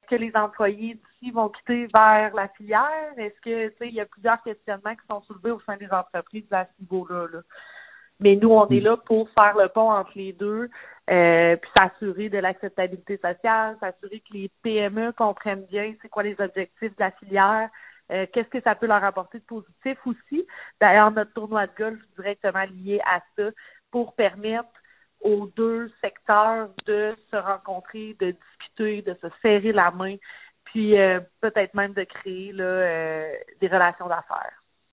que les employés d'ici vont quitter vers la filière? Est-ce que, tu sais, il y a plusieurs questionnements qui sont soulevés au sein des entreprises à ce niveau-là, là. Mais nous, on est là pour faire le pont entre les deux, puis s'assurer de l'acceptabilité sociale, s'assurer que les PME comprennent bien c'est quoi les objectifs de la filière, qu'est-ce que ça peut leur apporter de positif aussi. D'ailleurs, notre tournoi de golf est directement lié à ça pour permettre aux deux secteurs de se rencontrer, de discuter, de se serrer la main, puis peut-être même de créer là, des relations d'affaires.